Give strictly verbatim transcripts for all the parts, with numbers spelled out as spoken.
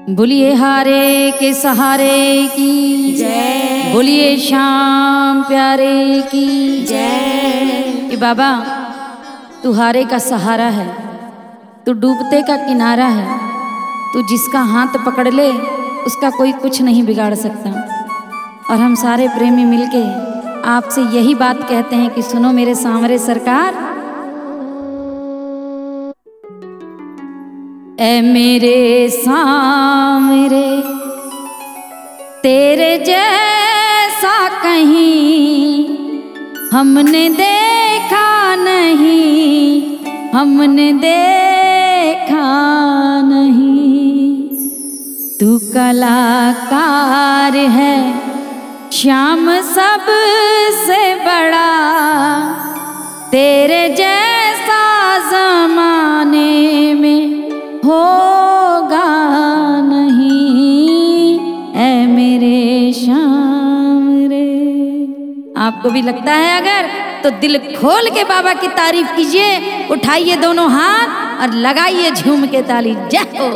बोलिए हारे के सहारे की जय, बोलिए श्याम प्यारे की जय। कि बाबा तू हारे का सहारा है, तू डूबते का किनारा है, तू जिसका हाथ पकड़ ले उसका कोई कुछ नहीं बिगाड़ सकता। और हम सारे प्रेमी मिलके आपसे यही बात कहते हैं कि सुनो मेरे सांवरे सरकार। ऐ मेरे सांवरे तेरे जैसा कहीं हमने देखा नहीं, हमने देखा नहीं। तू कलाकार है श्याम सबसे बड़ा, तेरे जैसा जमाने में होगा नहीं। ऐ मेरे श्याम रे। आपको भी लगता है अगर तो दिल खोल के बाबा की तारीफ कीजिए, उठाइए दोनों हाथ और लगाइए झूम के ताली। जय हो।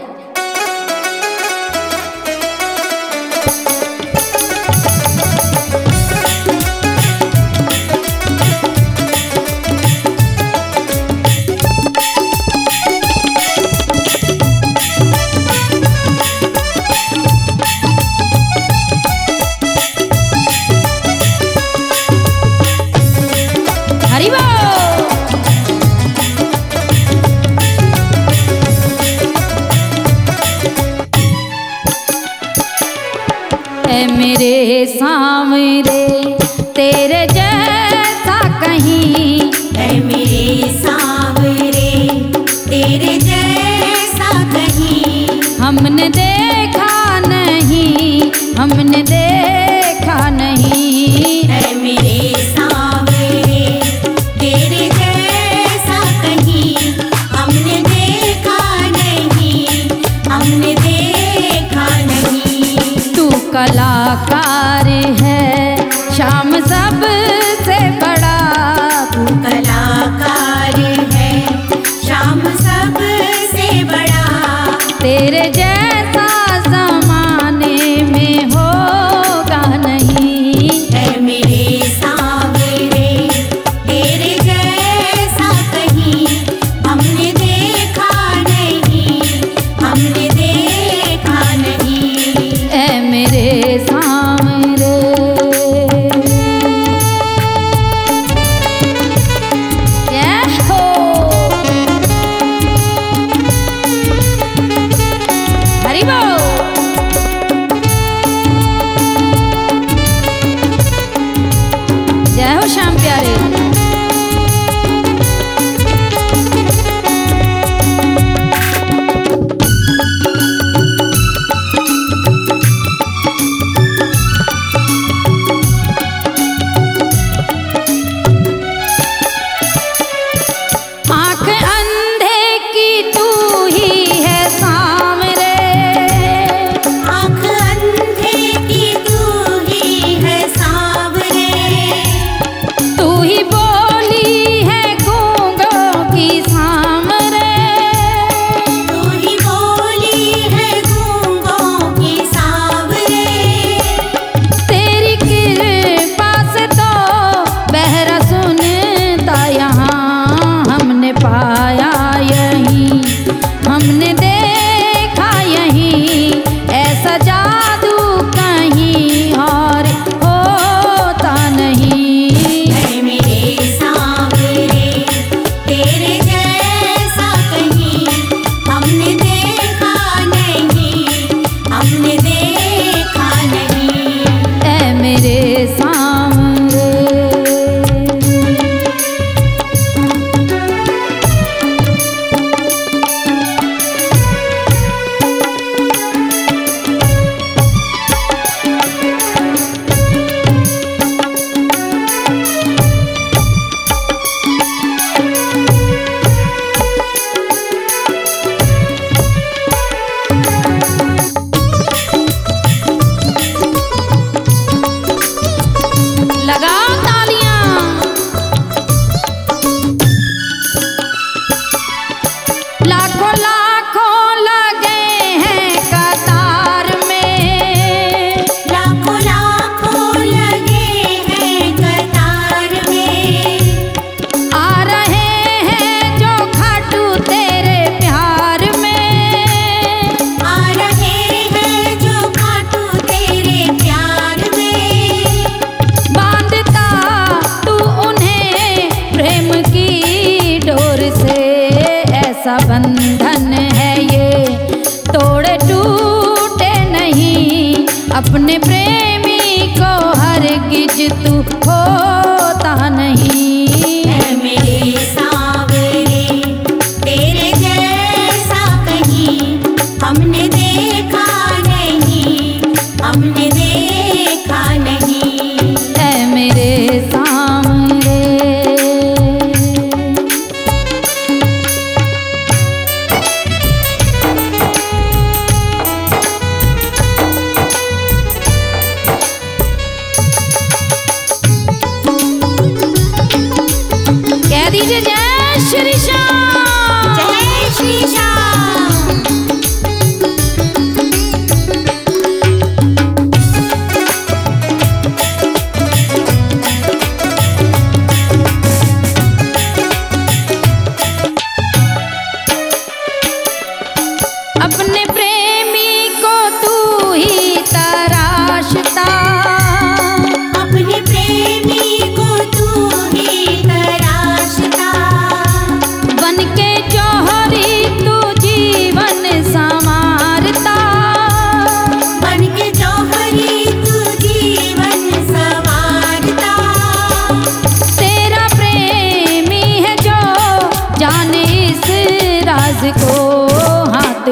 ऐ मेरे सांवरे तेरे जैसा कहीं, ऐ मेरे सांवरे तेरे जैसा कहीं हमने देखा नहीं, हमने देखा नहीं। ऐ मेरे सांवरे तेरे जैसा कहीं हमने देखा नहीं, हमने देखा नहीं। तू कलाकार है श्याम सबसे बड़ा, तू कलाकार है श्याम सबसे बड़ा, तेरे जैसा जमाने में होगा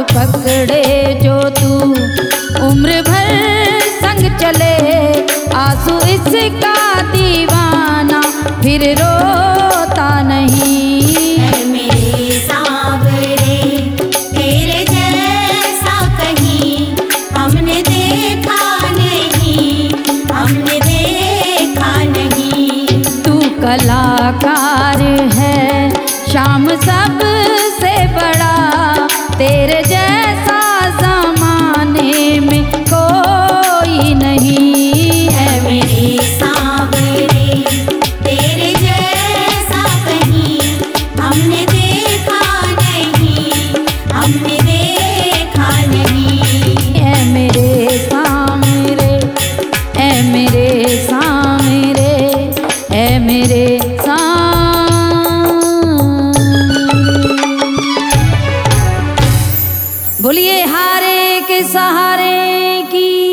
पकड़े जो तू उम्र भर संग चले, आंसू इसका दीवाना फिर रोता नहीं। है मेरे सांवरे तेरे जैसा कहीं हमने देखा नहीं, हमने देखा नहीं। तू कलाकार है शाम सबसे बड़ा, तेरे जैसा जमाने में कोई नहीं। है मेरे सांवरे तेरे जैसा कहीं हमने देखा नहीं, हमने देखा नहीं। ए मेरे सामरे, ए मेरे सामरे, ए मेरे सामरे। बोलिए हारे के सहारे की।